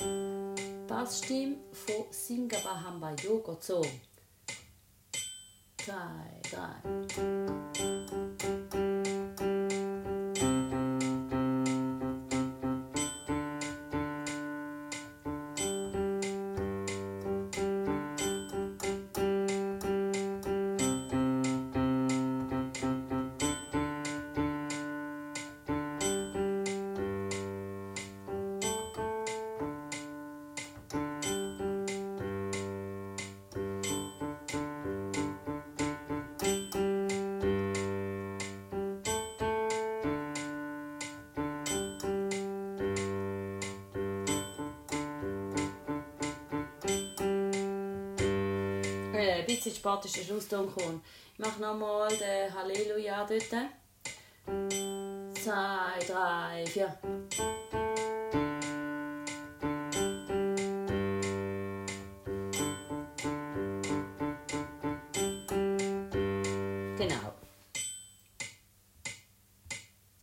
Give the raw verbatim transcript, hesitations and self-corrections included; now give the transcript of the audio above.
Bassstimme von Singabahamba Yogozo. Zwei, drei. Ein bisschen spät ist der Schlusston gekommen. Ich mache nochmal den Halleluja dort. Zwei, drei, vier.